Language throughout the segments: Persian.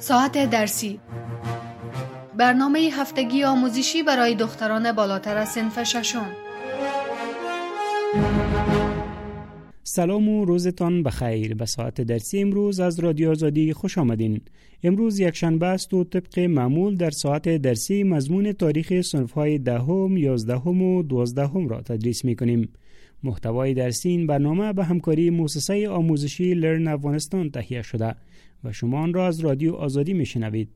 ساعت درسی، برنامه هفتگی آموزشی برای دختران بالاتر از صنف ششم. سلام و روزتان بخیر. به ساعت درسی امروز از رادیو آزادی خوش آمدین. امروز یک شنبه است و طبق معمول در ساعت درسی مضمون تاریخ صنف‌های دهم، 11 و 12 را تدریس می‌کنیم. محتوای درسی این برنامه به همکاری مؤسسه آموزشی لرن افغانستان تهیه شده و شما آن را از رادیو آزادی میشنوید.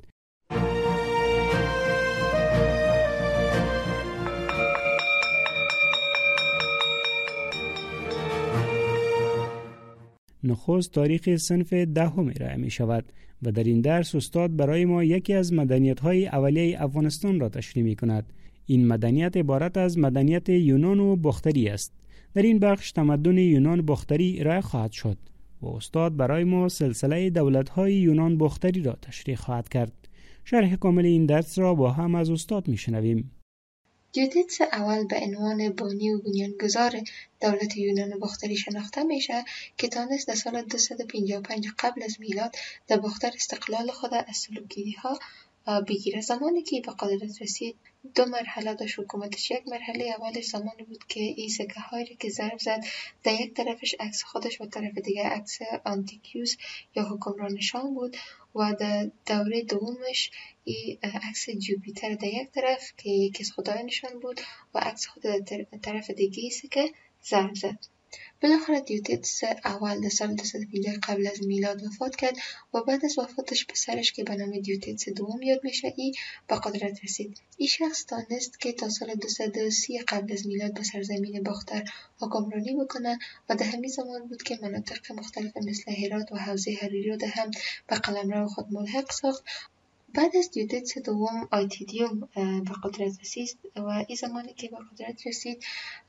نخست تاریخ صنف دهم ارائه می شود و در این درس استاد برای ما یکی از مدنیت‌های اولیه افغانستان را تشریح می کند. این مدنیت عبارت از مدنیت یونان و باختری است. در این بخش تمدن یونان باختری ارائه خواهد شد و استاد برای ما سلسله دولت‌های یونان باختری را تشریح خواهد کرد. شرح کامل این درس را با هم از استاد می شنویم. دیوتیدس اول به عنوان بانی و بنیانگذار دولت یونان باختری شناخته میشه که تانست در سال 255 قبل از میلاد در باختر استقلال خود از سلوکی‌ها بگیره. زمانی که به قدرت رسید دو مرحله داشت حکومتش. یک مرحله اولش زمانی بود که این سکه هایی که ضرب زد در یک طرفش عکس خودش و طرف دیگه عکس آنتیکیوس یا حکمران شام بود و در دوره دومش این عکس جوپیتر در یک طرف که یکی از خدایانشان بود و عکس خود در طرف دیگه سکه ضرب زد. بالاخره دیوتیدس اول در سال 250 قبل از میلاد وفات کرد و بعد از وفاتش پسرش که به نام دیوتیدس دوم یاد میشه ای به قدرت رسید. این شخص تانست که تا سال 230 قبل از میلاد به سرزمین باختر حکمرانی بکنه و در همین زمان بود که مناطق مختلف مثل هرات و حوزه حریری رو هم به قلمرو خود ملحق ساخت. بعد از دیوتیدس دوم آیتیدیوم به قدرت رسید و این زمانی که به قدرت رسید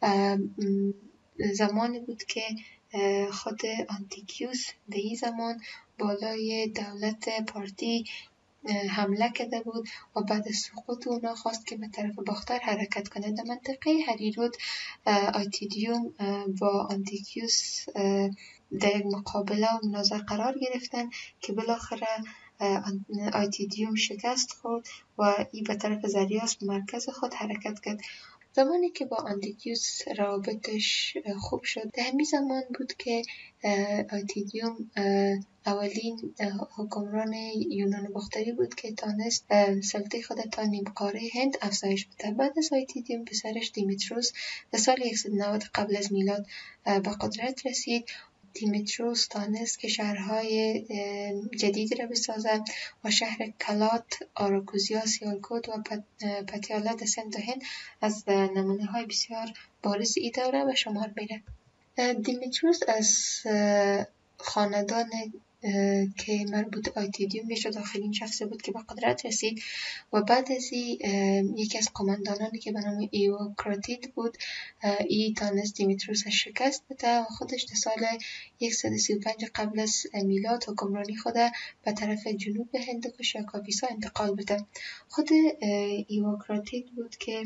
زمانی بود که خود آنتیکیوس در این زمان بالای دولت پارتی حمله کرده بود و بعد از سقوط اونا خواست که به طرف باختر حرکت کنه. در منطقه هریرود آیتیدیوم با آنتیکیوس در یک مقابله و مناظره قرار گرفتن که بالاخره آیتیدیوم شکست خورد و این به طرف زریاس مرکز خود حرکت کرد. زمانی که با آنتیکیوس روابطش خوب شد در همین زمان بود که آیتیدیوم اولین حکمران یونان باختری بود که تانست سلطه خود تا نیم قاره هند افزایش بده. بعد از آیتیدیوم پسرش دیمیتروس در سال 190 قبل از میلاد به قدرت رسید. دیمیتروس تانست که شهرهای جدید را بسازد و شهر کلات، آراکوزیا، سیالکوت و پتیالا در سمت هند از نمونه های بسیار بارز این دوره به شمار میره. دیمیتروس از خاندان که مربوط آیتیدیوم میشد آخرین شخصی بود که به قدرت رسید و بعد از یکی از قماندانانی که به نام ایوکراتید بود ای تانست دیمیتروس شکست بده و خودش در سال 135 قبل از میلاد حکمرانی خود به طرف جنوب هندوکش یا کاپیسا انتقال بده. خود ایوکراتید بود که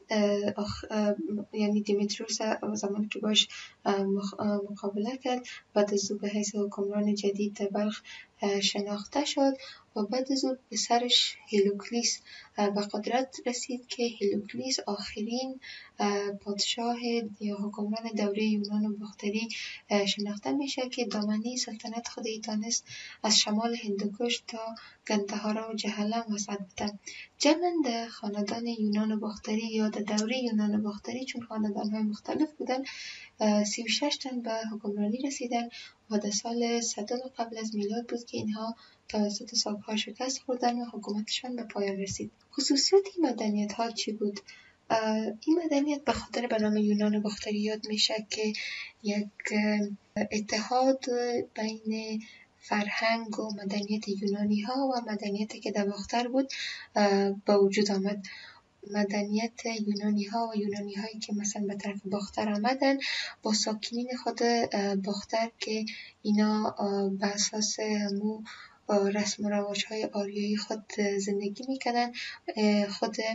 یعنی دیمیتروس زمانی که باش مقابله کرد بعد از او به حیث حکمران جدید در بلخ شناخته شد و بعد از او پسرش هیلوکلیس به قدرت رسید که هیلوکلیس آخرین پادشاه یا حکمران دوره یونان باختری شناخته میشه که دامنه سلطنت خود تانست از شمال هندوکش تا گندهارا و جهلم وسط بده. جمعند خاندان یونان باختری یا در دوره یونان باختری چون خاندان‌های مختلف بودن 36 تن به حکمرانی رسیدن و در سال 100 قبل از میلاد بود که اینها توسط ساک‌ها شکست خوردن و حکومتشان به پایان رسید. خصوصیت این مدنیت ها چی بود؟ این مدنیت به خاطر به نام یونان باختری یاد میشه که یک اتحاد بین فرهنگ و مدنیت یونانی ها و مدنیتی که در باختر بود به وجود آمد. مدنیت یونانی ها و یونانی هایی که مثلا به طرف باختر آمدن با ساکنین خود باختر که اینا به اساس همو رسم و رواج های آریایی خود زندگی میکنن خود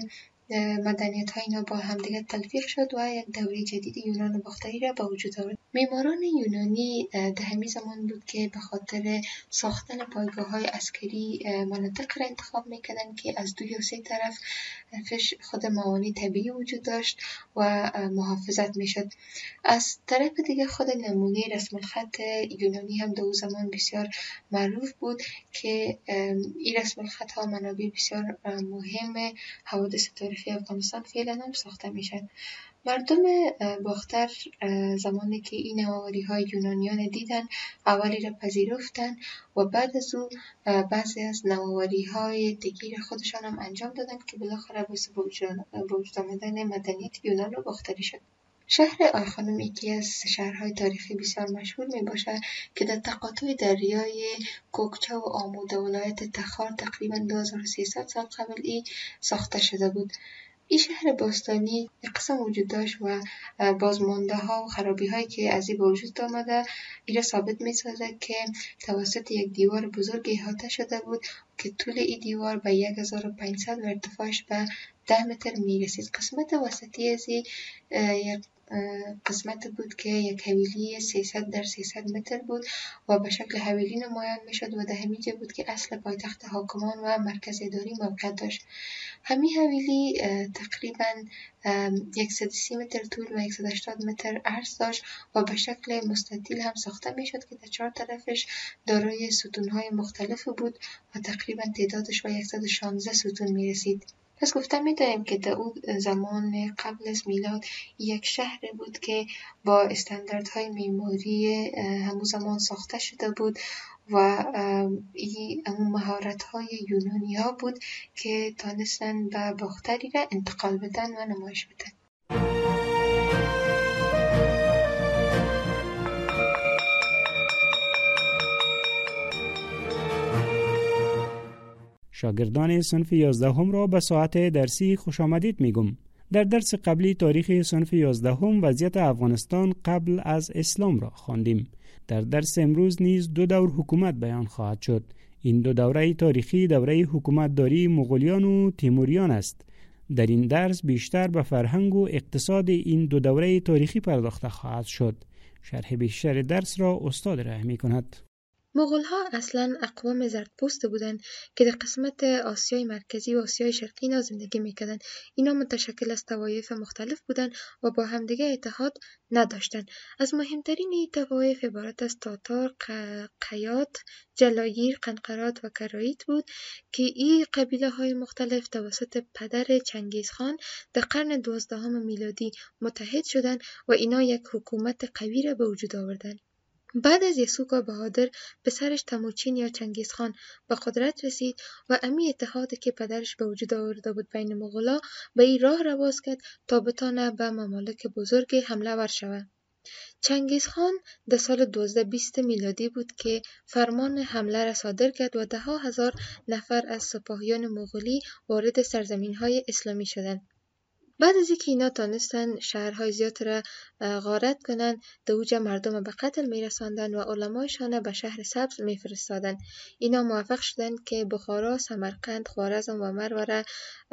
مدنیت های اینا با همدیگه تلفیق شد و یک دوره جدید یونان باختری را به وجود آورد. معماران یونانی در همین زمان بود که به خاطر ساختن پایگاه های عسکری مناطق را انتخاب میکردن که از دو یا سه طرف خود موانع طبیعی وجود داشت و محافظت میشد. از طرف دیگه خود نمونه رسم الخط یونانی هم در اون زمان بسیار معروف بود که این رسم الخط ها منابع بسیار مهم حوادث تاریخی افغانستان فعلا هم ساخته میشن. مردم باختر زمانی که این نوآوری های یونانیان دیدن اولی را پذیرفتن و بعد از او بعضی از نوآوری های دیگر خودشان هم انجام دادن که بالاخره باعث به وجود آمدن مدنیت یونان و باختری شد. شهر آیخانوم یکی از شهرهای تاریخی بسیار مشهور می باشد که در تقاطع دریای کوکچه و آمو ولایت تخار تقریبا 2300 سال قبل ساخته شده بود. این شهر باستانی یک قسم وجود داشت و بازمانده ها و خرابی هایی که از این به وجود آمده این را ثابت می سازد که توسط یک دیوار بزرگ احاطه شده بود که طول این دیوار به 1500 و ارتفاعش به 10 متر می رسید. قسمت وسطی از یک قسمت بود که یک حویلی 300 در 300 متر بود و به شکل حویلی نمایان می شد و در همین جا بود که اصل پایتخت حاکمان و مرکز اداری موقع داشت. همین حویلی تقریبا 130 متر طول و 180 متر عرض داشت و به شکل مستطیل هم ساخته می شد که در 4 طرفش دارای ستونهای مختلف بود و تقریبا تعدادش به 116 ستون می رسید. پس گفته می داریم که در اون زمان قبل از میلاد یک شهر بود که با استانداردهای معماری همون زمان ساخته شده بود و این مهارت‌های یونانی ها بود که تانستن به باختری را انتقال بدن و نمایش بدن. شاگردان صنف 11 هم را به ساعت درسی خوش آمدید میگم. در درس قبلی تاریخ صنف 11 هم وضعیت افغانستان قبل از اسلام را خواندیم. در درس امروز نیز 2 دور حکومت بیان خواهد شد. این 2 دوره تاریخی دوره حکومتداری مغولیان و تیموریان است. در این درس بیشتر به فرهنگ و اقتصاد این 2 دوره تاریخی پرداخته خواهد شد. شرح بیشتر درس را استاد ارائه می‌کند. مغول‌ها اصلاً اقوام زردپوست بودند که در قسمت آسیای مرکزی و آسیای شرقی زندگی می‌کردند. اینا متشکل از طوایف مختلف بودند و با همدیگه اتحاد نداشتند. از مهمترین این طوایف عبارت از تاتار، قیات، جلایر، قنقرات و کرایت بود که این قبیله‌های مختلف توسط پدر چنگیزخان در قرن 12 میلادی متحد شدند و اینا یک حکومت قوی را به وجود آوردند. بعد از یسوع بهادر پسرش تموچین یا چنگیزخان به قدرت رسید و امی اتحادی که پدرش به وجود آورده بود بین مغولا به این راه رواز کرد تا بتانه به ممالک بزرگ حمله ور شود. چنگیزخان در سال 1220 میلادی بود که فرمان حمله را صادر کرد و 10,000 نفر از سپاهیان مغولی وارد سرزمین‌های اسلامی شدند. بعد از اینکه اینا تانستن شهرهای زیاد را غارت کنند، در اوج مردم به قتل میرساندن و علمایشان به شهر سبز میفرستادن. اینا موفق شدند که بخارا، سمرقند، خوارزم و مرو را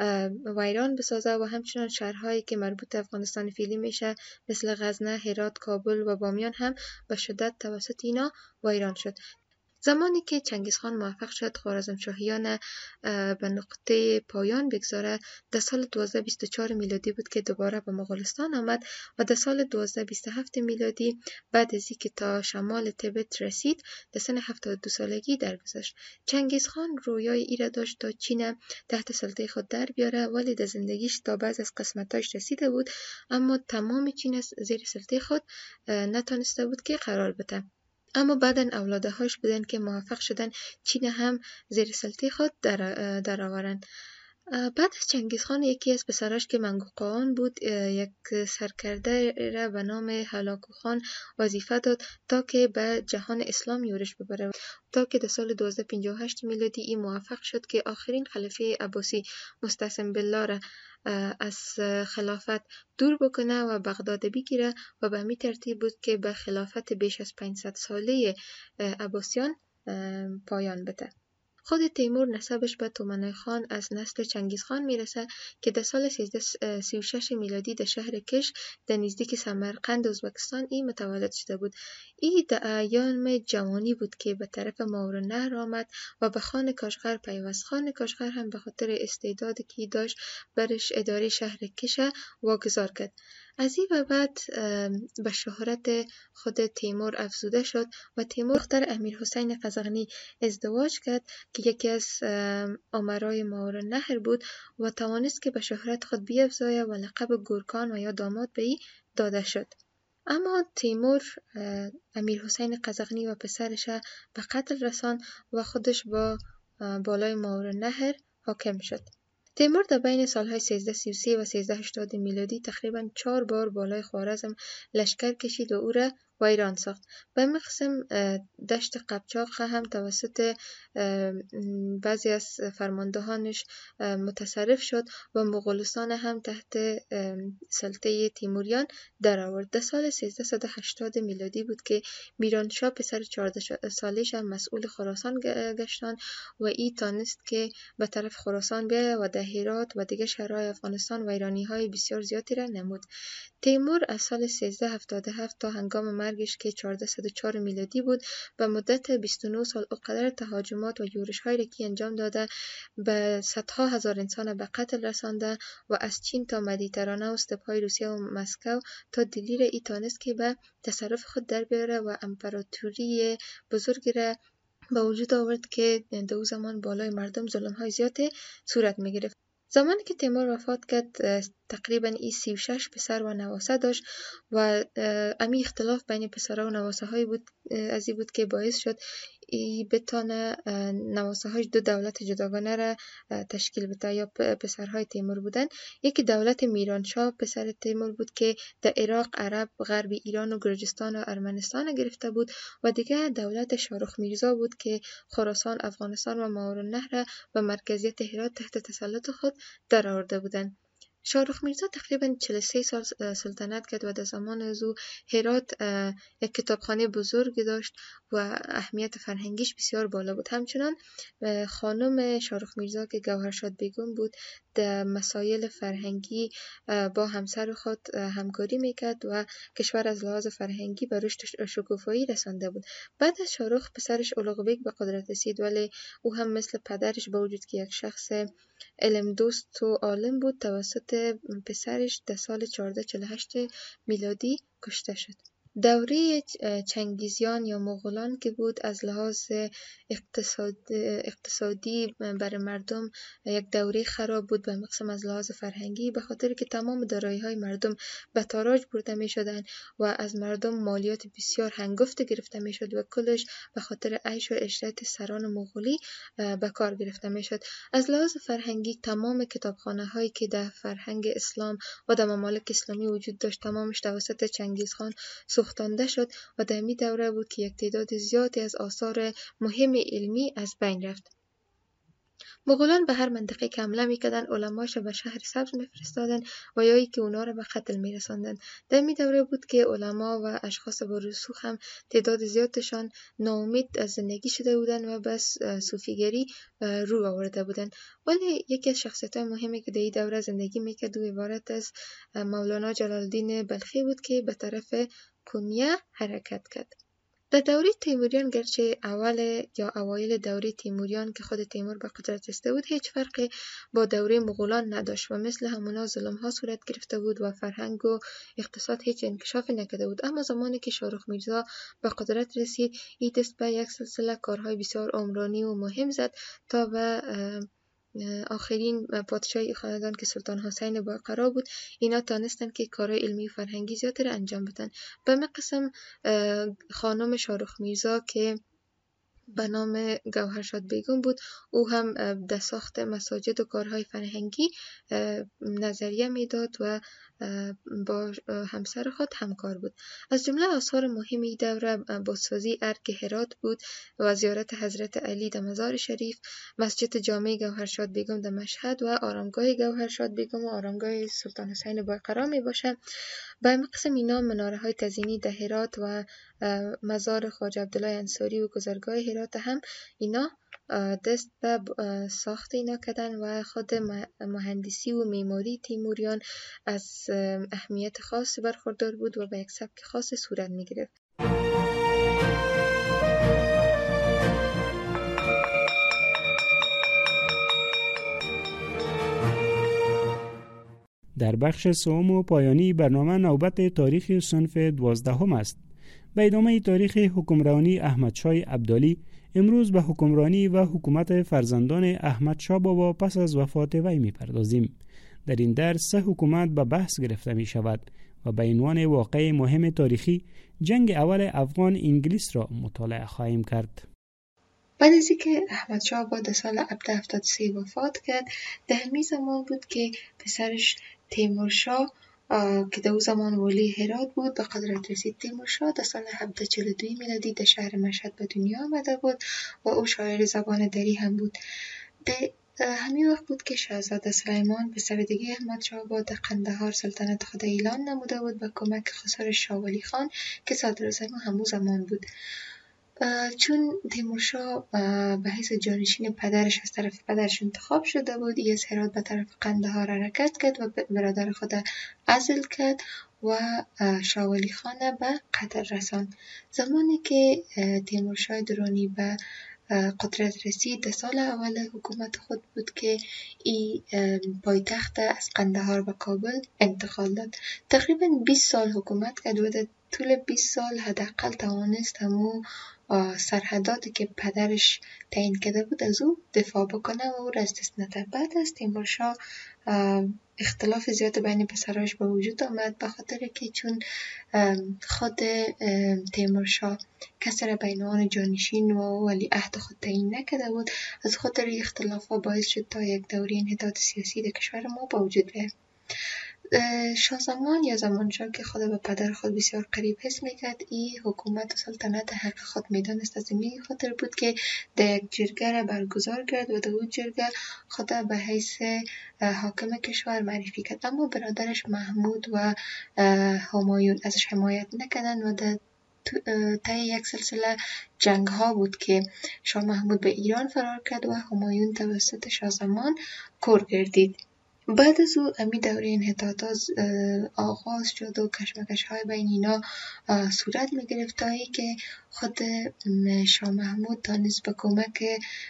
ویران بسازه و همچنان شهرهایی که مربوط افغانستان فعلی میشه مثل غزنه، هرات، کابل و بامیان هم به شدت توسط اینا ویران شد. زمانی که چنگیزخان موفق شد خوارزمشاهیان به نقطه پایان بگذاره در سال 1224 میلادی بود که دوباره به مغولستان آمد و در سال 1227 میلادی بعد از اینکه تا شمال تبت رسید در سن 72 سالگی درگذشت. چنگیزخان رویای ای را داشت تا چین تحت سلطه خود در بیاره، ولی در زندگیش تا بعض از قسمتاش رسیده بود اما تمام چین زیر سلطه خود نتونسته بود که قرار بده. اما بعداً اولادهاش بودن که موفق شدن چین هم زیر سلطه خود در آورند. بعد از چنگیزخان یکی از پسراش که منگوقان بود یک سرکرده را به نام هلاکو خان وظیفه داد تا که به جهان اسلام یورش ببره، تا که در سال 1258 میلادی این موفق شد که آخرین خلیفه عباسی مستعصم بالله را از خلافت دور بکنه و بغداد بگیره و به همین ترتیب بود که به خلافت بیش از 500 ساله عباسیان پایان بده. خود تیمور نسبش به تومنای خان از نسل چنگیز خان میرسه که در سال 1336 میلادی در شهر کش در نزدیک سمرقند ازبکستان ای متولد شده بود. ای در ایام جوانی بود که به طرف ماورالنهر آمد و به خان کاشغر پیوست. خان کاشغر هم به خاطر استعدادی که داشت برش اداره شهر کش واگذار کرد. از این به بعد به شهرت خود تیمور افزوده شد و تیمور دختر امیرحسین قزغنی ازدواج کرد که یکی از امرای ماورالنهر بود و توانست که به شهرت خود بیفزاید و لقب گورکان و یا داماد به ای داده شد. اما تیمور امیرحسین قزغنی و پسرش به قتل رساند و خودش با بالای ماورالنهر حاکم شد. تیمور در بین سالهای 1333 و 1380 میلادی تقریباً 4 بار بالای خوارزم لشکر کشید و او را ویران ساخت. به همین قسم دشت قبچاق هم توسط بعضی از فرماندهانش متصرف شد و مغولستان هم تحت سلطه تیموریان در آورد. در سال 1380 میلادی بود که میرانشاه پسر 14 سالش هم مسئول خراسان گشتان و ای تانست که به طرف خراسان بیاید و در هرات و دیگر شهرهای افغانستان ویرانی‌های بسیار زیادی را نمود. تیمور از سال 1377 تا هنگام مرگش که 1404 میلادی بود به مدت 29 سال اوقدر تهاجمات و یورش‌هایی را که انجام داده به صدها هزار انسان به قتل رسانده و از چین تا مدیترانه و استپ‌های روسیه و مسکو تا دلی را ای تانست که به تصرف خود در بیاره و امپراتوری بزرگی را به وجود آورد که در او زمان بالای مردم ظلم‌های زیاد صورت می‌گرفت. زمانی که تیمور وفات کرد تقریباً ای 36 پسر و نواسه داشت و امی اختلاف بین پسرها و نواسه های بود از این بود که باعث شد ای بتانه نواسه های دو دولت جداگانه را تشکیل بده یا پسرهای تیمور بودن. یکی دولت میرانشاه پسر تیمور بود که در عراق، عرب، غرب ایران و گرجستان و ارمنستان گرفته بود و دیگر دولت شاروخ میرزا بود که خراسان، افغانستان و ماورالنهر را به مرکزیت هرات تحت تسلط خود در آورده بودند. شاروخ میرزا تقریباً 43 سال سلطنت کرد و در زمان از او هرات یک کتابخانه بزرگی داشت و اهمیت فرهنگیش بسیار بالا بود. همچنان خانم شاروخ میرزا که گوهرشاد بیگم بود در مسائل فرهنگی با همسر خود همکاری میکرد و کشور از لحاظ فرهنگی به رشد شکوفایی رسانده بود. بعد از شاروخ پسرش اولوغ بیگ به قدرت رسید ولی او هم مثل پدرش با وجود که یک شخص علم دوست و عالم بود توسط پسرش در سال 1448 میلادی کشته شد. دوره چنگیزیان یا مغولان که بود از لحاظ اقتصادی برای مردم یک دوره خراب بود، به مقسم از لحاظ فرهنگی به خاطر که تمام دارایی‌های مردم به تاراج برده می‌شدند و از مردم مالیات بسیار هنگفت گرفته می‌شد و کلش به خاطر عیش و عشرت سران مغولی به کار گرفته می‌شد. از لحاظ فرهنگی تمام کتابخانه‌هایی که در فرهنگ اسلام و در ممالک اسلامی وجود داشت تمامش توسط چنگیزخان سوختانده شد و در می دوره بود که یک تعداد زیادی از آثار مهم علمی از بین رفت. مغولان به هر منطقه که حمله میکردن علماش به شهر سبز میفرستادن و یا ای که اونا را به قتل میرساندن. در می دوره بود که علما و اشخاص با رسوخ هم تعداد زیادشان ناامید از زندگی شده بودن و بس صوفیگری رو آورده بودن. ولی یکی از شخصیت‌های مهمی که در این دوره زندگی میکرد و عبارت از مولانا جلال الدین بلخی بود که به طرف کنیه حرکت کرد. در دوره تیموریان گرچه اوایل دوره تیموریان که خود تیمور به قدرت رسیده بود هیچ فرقی با دوره مغولان نداشت و مثل همونا ظلم‌ها صورت گرفته بود و فرهنگ و اقتصاد هیچ انکشافی نکرده بود. اما زمانی که شاروخ میرزا به قدرت رسید این دست به یک سلسله کارهای بسیار عمرانی و مهم زد تا به آخرین پادشاهی خاندان که سلطان حسین باقرا بود اینا تانستن که کارهای علمی و فرهنگی زیادی را انجام بدن. به همین قسم خانم شاروخ میرزا که به نام گوهرشاد بیگم بود او هم در ساخت مساجد و کارهای فرهنگی نظریه میداد و با همسر خود همکار بود. از جمله آثار مهمی دوره بازسازی ارگ هرات بود و زیارت حضرت علی در مزار شریف، مسجد جامع گوهرشاد بیگم در مشهد و آرامگاه گوهرشاد بیگم و آرامگاه سلطان حسین باقرا می باشه. به همین قسم اینا مناره های تزئینی در هرات و مزار خواجه عبدالله انصاری و گذرگاه هرات هم اینا دست به ساخت اینا کردن و خود مهندسی و معماری تیموریان از اهمیت خاصی برخوردار بود و به یک سبک خاص صورت می گرفت. در بخش سوم و پایانی برنامه نوبت تاریخ صنف 12 است. به ادامه تاریخ حکمرانی احمدشاه ابدالی، امروز به حکمرانی و حکومت فرزندان احمدشاه بابا پس از وفات وی می‌پردازیم. در این درس 3 حکومت به بحث گرفته می شود و به عنوان واقعه مهم تاریخی جنگ اول افغان انگلیس را مطالعه خواهیم کرد. بعد از اینکه احمدشاه بابا در سال 1773 وفات کرد، در همین زمان بود که پسرش تیمورشاه که در اون زمان والی هرات بود به قدرت رسید. تیمورشاه در سال 1742 میلادی در شهر مشهد به دنیا آمده بود و او شاعر زبان دری هم بود. در همین وقت بود که شاهزاده سلیمان پسر دیگه احمدشاه بابا در قندهار سلطنت خود اعلان نموده بود به کمک خسر شاه ولی خان که صدراعظم همون زمان بود. چون تیمورشاه به حیث جانشین پدرش از طرف پدرش انتخاب شده بود، از هرات به طرف قندهار حرکت کرد و برادر خود عزل کرد و شاه ولی خان به قتل رساند. زمانی که تیمورشاه درانی به قدرت رسید در سال اول حکومت خود بود که ای پایتخت از قندهار به کابل انتقال داد. تقریبا 20 سال حکومت کرد و در طول 20 سال حداقل توانست همون سرحداتی که پدرش تعیین کرده بود از او دفاع بکنه و او را از دست نده. بعد از تیمورشاه اختلاف زیاد بین پسراش به وجود آمد، به خاطر که چون خود تیمورشاه کسی را بین آن جانشین و ولیعهد خود تعیین نکرده بود، از خاطر اختلافات باعث شد تا یک دوره انحطاط سیاسی در کشور ما به وجود بیاید. شاه زمان یا زمانشاه که خود به پدر خود بسیار قریب حس میکرد، این حکومت و سلطنت حق خود میدانست. از این خاطر بود که در یک جرگه را برگزار کرد و در اون جرگه خود به حیث حاکم کشور معرفی کرد. اما برادرش محمود و همایون ازش حمایت نکردند و در طی یک سلسله جنگ ها بود که شاه محمود به ایران فرار کرد و همایون توسط شاه زمان کور گردید. بعد از او امی دوره انحطاطات آغاز شد و کشمکش های بین اینا صورت می گرفت تا ای که خود شاه محمود تانست به کمک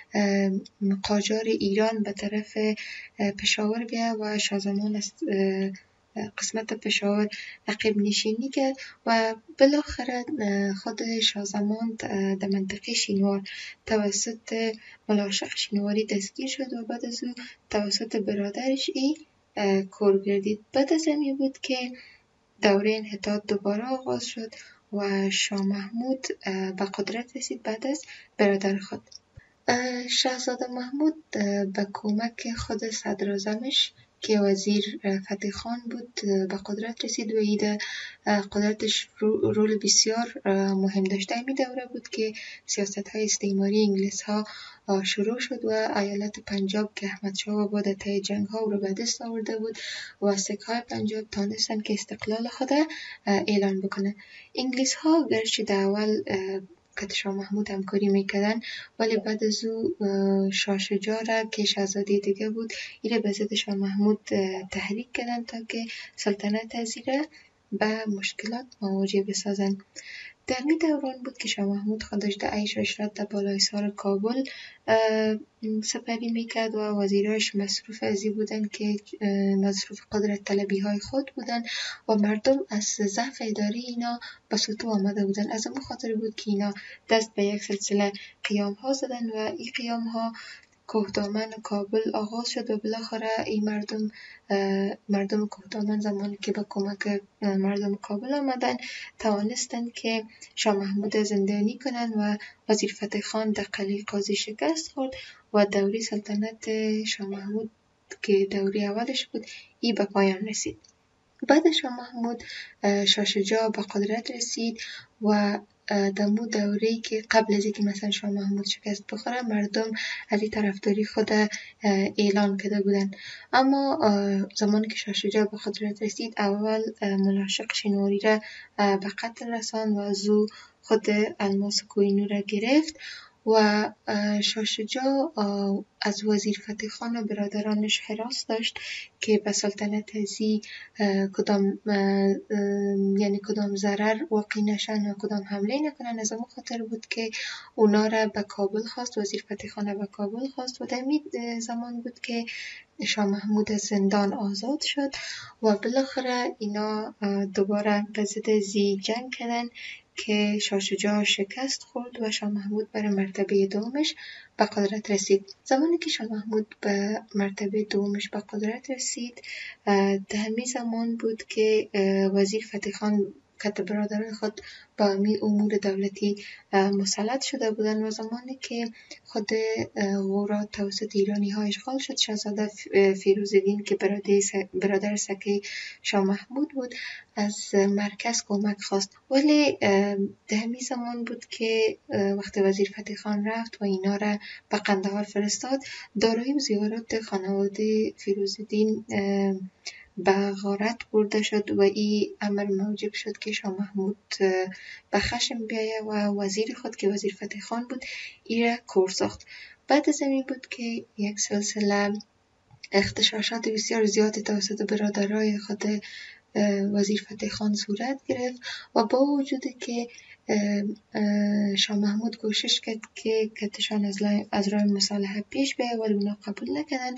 قاجار ایران به طرف پشاور بیا و شاه زمان از قسمت پشاور عقب نشینی کرد و بالاخره خود شاه زمان در منطقه شینوار توسط ملاشق شینواری دستگیر شد و بعد از او توسط برادرش کور گردید. بعد از همین بود که دوره انحطاط دوباره آغاز شد و شاه محمود به قدرت رسید بعد از برادر خود. شاهزاده محمود به کمک خود صدراعظمش که وزیر فتح خان بود به قدرت رسید و ایده قدرتش رول بسیار مهم داشته. این دوره بود که سیاست های استعماری انگلیس ها شروع شد و ایالت پنجاب که احمدشاه بابا در طی جنگ ها رو به دست آورده بود و سکه های پنجاب تانستن که استقلال خود اعلان بکنه. انگلیس ها گرچه در اول که شاه محمود همکاری میکردن ولی بعد از او شاه شجاع را که شاهزاده دیگه بود ایره به ضد شاه محمود تحریک کردن تا که سلطنت از ایره به مشکلات مواجه بسازن. در می دوران بود که شاه محمود خودش در عیش و عشرت در بالای سر کابل سپری میکرد و وزیراش مصروف ازی بودن که مصروف قدرت طلبی های خود بودن و مردم از ضعف اداری اینا به سطوح آمده بودن. از اون خاطر بود که اینا دست به یک سلسله قیام ها زدن و این قیام ها کوهدامن کابل آغاز شد و بالاخره این مردم کوهدامن زمانی که به کمک مردم کابل آمدن توانستن که شاه محمود زندانی کنن و وزیر فتح خان در قلعه قاضی شکست خورد و دوره سلطنت شاه محمود که دوره اولش بود ای به پایان رسید. بعد شاه محمود شاه شجاع به قدرت رسید و دمو دوره‌ای که قبل از اینکه مثلا شاه محمود شکست بخوره مردم از این طرفداری خود اعلان کرده بودن. اما زمانی که شاه شجاع به قدرت رسید اول ملاشق شینواری را به قتل رساند و از او خود الماس کوهینور را گرفت و شاه شجاع از وزیر فتح خان و برادرانش حراس داشت که به سلطنت ازی کدام ضرر واقع نشن و کدام حمله نکنن. از اون خاطر بود که اونا را به کابل خواست، وزیر فتح خان به کابل خواست و در زمان بود که شاه محمود از زندان آزاد شد و بالاخره اینا دوباره به ضد زی جنگ کردن که شاه شجاع شکست خورد و شاه محمود بر مرتبه دومش به قدرت رسید. زمانی که شاه محمود به مرتبه دومش به قدرت رسید، در همین زمان بود که وزیر فتح خان که برادران خود با امور دولتی مسلط شده بودند و زمانی که خود غورا توسط ایرانی ها اشغال شد، شاهزاده فیروزالدین که برادر سکه شاه محمود بود از مرکز کمک خواست. ولی در همین زمان بود که وقتی وزیر فتح خان رفت و اینا را به قندهار فرستاد، دارایی و زیورات خانواده فیروزالدین به غارت برده شد و این امر موجب شد که شاه محمود به خشم بیایه و وزیر خود که وزیر فتح خان بود ای را کور ساخت. بعد از این بود که یک سلسله اغتشاشات بسیار زیادی توسط برادرای خود وزیر فتح خان صورت گرفت و با وجودی که شاه محمود کوشش کرد که کتشان از راه مصالحه پیش بیاید ولی اونا قبول نکردن.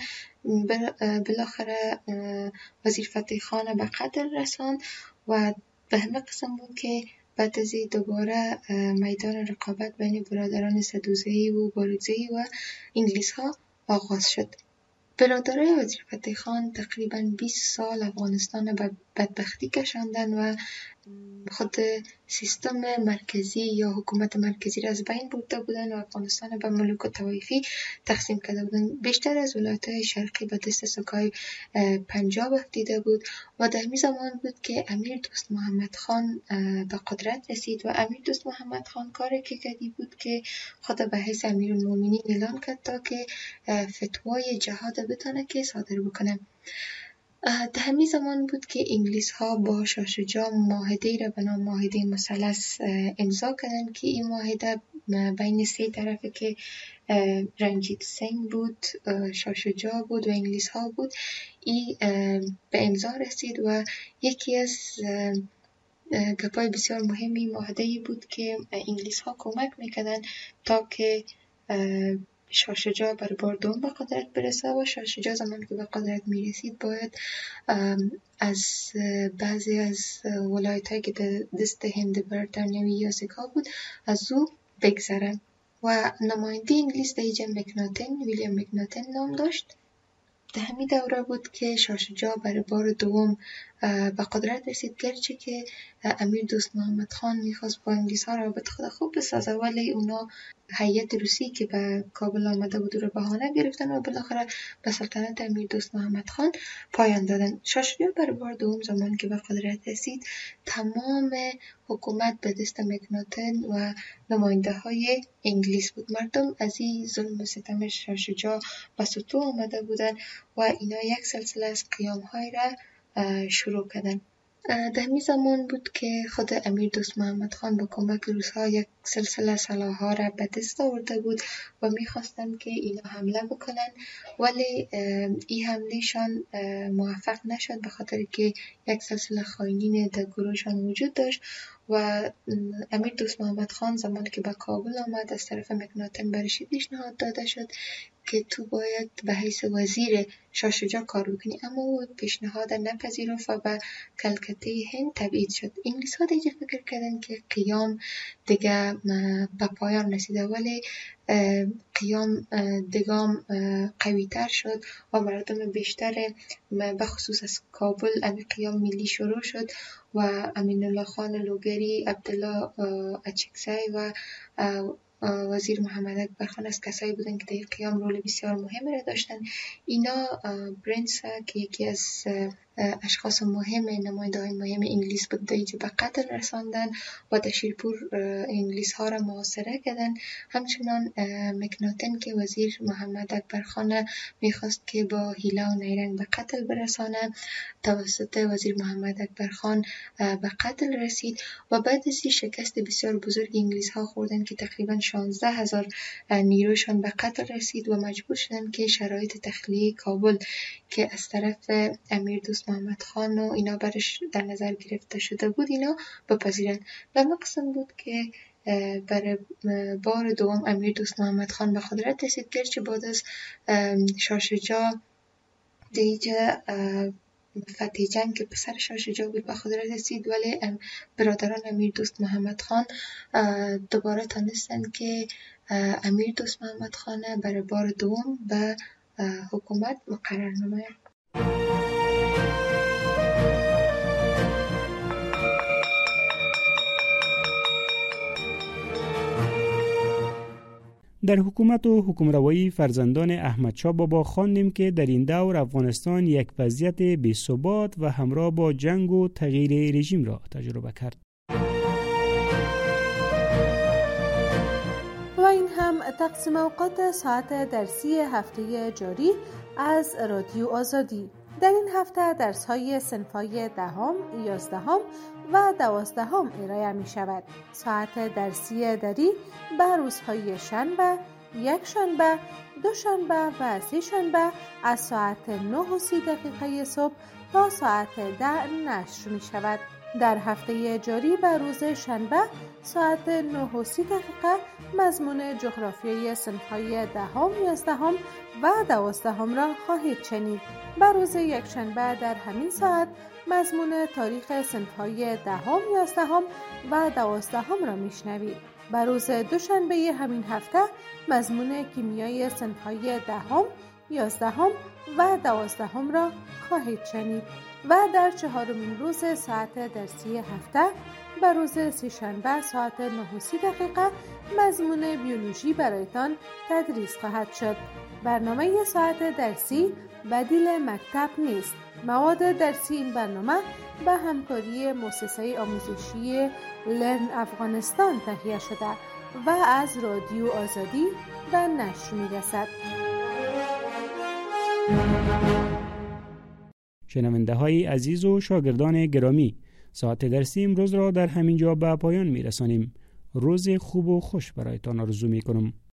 بالاخره وزیر فتح خان به قتل رساند و به همه قسم بود که بعد از دوباره میدان رقابت بین برادران سدوزئی و بارکزئی و انگلیس ها آغاز شد. برادرای وزیر فتح خان تقریباً 20 سال افغانستان به بدبختی کشاندن و خود سیستم مرکزی یا حکومت مرکزی را از بین برده بودن و افغانستان به ملوک و طوایفی تقسیم کرده بودن. بیشتر از ولایت‌های شرقی به دست سکای پنجاب افتیده بود و در همین زمان بود که امیر دوست محمد خان به قدرت رسید و امیر دوست محمد خان کاری که کردی بود که خود به حیث امیرالمومنین اعلان کرد تا که فتوای جهاد بتونه که صادر بکنه. در همین زمان بود که انگلیس ها با شاه شجاع معاهده را به نام معاهده مثلث امضا کردند که این معاهده بین سه طرفه که رنجیت سنگ بود، شاه شجاع بود و انگلیس ها بود، این به امضا رسید و یکی از گپای بسیار مهمی معاهده بود که انگلیس ها کمک میکردن تا که شاه شجاع بر بار دوم به قدرت برسه و شاه شجاع زمانی که به قدرت میرسید باید از بعضی از ولایت هایی که دست هند بریتانیایی یا سکا بود از او بگذره و نماینده انگلیس در اینجا ویلیام مکناتن نام داشت. در همین دوره بود که شاه شجاع بر بار دوم به قدرت رسید، گرچه که امیر دوست محمد خان میخواست با انگلیس ها رابطه خود خوب بسازه ولی اونا هیئت روسی که به کابل آمده بود رو بهانه گرفتن و بالاخره به سلطنت امیر دوست محمد خان پایان دادن. شاه شجاع بر بار دوم زمانی که به قدرت رسید تمام حکومت به دست مکناتن و نماینده های انگلیس بود. مردم از این ظلم و ستم شاه شجاع به سطوح آمده بودن و اینا یک سلسله از قیام های را شروع کردن. در همین زمان بود که خود امیر دوست محمد خان با کمک روس‌ها یک سلسله سلاح‌ها را به دست آورده بود و می‌خواستند که اینا حمله بکنن ولی این حملهشان موفق نشد به خاطر که یک سلسله خائنین در گروهشان وجود داشت و امیر دوست محمد خان زمانی که به کابل آمد از طرف مکناتن برش پیشنهاد داده شد که تو باید به حیث وزیر شاه شجاع کار بکنی، اما او پیشنهاد نپذیرفت و به کلکته هند تبعید شد. انگلیس ها دیگه فکر کردن که قیام دیگه به پایان رسیده ولی قیام دیگام قوی تر شد و مردم بیشتر به خصوص از کابل این قیام ملی شروع شد و امین الله خان لوگری، عبدالله اچکزی و وزیر محمد اکبر خان از کسایی بودن که در قیام رول بسیار مهم را داشتن. اینا برنس که یکی از اشخاص مهم، نماینده‌های مهم انگلیس بود دیجی به قتل رساندن و در شیرپور انگلیس ها را محاصره کردن. همچنان مکناتن که وزیر محمد اکبرخان میخواست که با حیله و نیرنگ به قتل برسانه، توسط وزیر محمد اکبرخان به قتل رسید و بعد از این شکست بسیار بزرگ انگلیس ها خوردن که تقریبا 16,000 نیروشان به قتل رسید و مجبور شدن که شرایط تخلیه کابل که از طرف امیر دوست محمد خان و اینا برش در نظر گرفته شده بود اینا بپذیرن. و مقصد بود که برای بار دوم امیر دوست محمد خان به قدرت رسید، گرچه بعد از شاه شجاع دیجا فتح جنگ که پسر شاه شجاع بود به قدرت رسید، ولی برادران امیر دوست محمد خان دوباره تانستن که امیر دوست محمد خان برای بار دوم به حکومت مقرر نماید. در حکومت و حکمروایی فرزندان احمدشاه بابا خواندیم که در این دور افغانستان یک وضعیت بی‌ثبات و همراه با جنگ و تغییر رژیم را تجربه کرد. و این هم تقسیم اوقات ساعت درسی هفته جاری از رادیو آزادی. در این هفته درس‌های صنف‌های 10، 11 و 12 ارائه می شود. ساعت درسی دری به روزهای شنبه، یک شنبه، دو شنبه و سه شنبه از ساعت 9:30 صبح تا ساعت 10 نشر می شود. در هفته جاری به روز شنبه ساعت 9:30 مضمون جغرافیای صنف‌های 10، 11 و 12 را خواهید شنید. به روز یکشنبه در همین ساعت مضمون تاریخ صنف‌های 10، 11 و 12 را میشنوید. به روز دوشنبه همین هفته مضمون کیمیای صنف‌های 10، 11 و 12 را خواهید شنید و در چهارمین روز ساعت درسی هفته به روز سه‌شنبه ساعت 9:30 مضمون بیولوژی برایتان تدریس خواهد شد. برنامه ساعت درسی بدیل مکتب نیست. مواد درسی این برنامه به همکاری مؤسسه آموزشی لرن افغانستان تهیه شده و از رادیو آزادی به نشر می‌رسد. شنونده های عزیز و شاگردان گرامی، ساعت درسی امروز را در همین جا به پایان می‌رسانیم. روز خوب و خوش برایتان آرزو می‌کنم.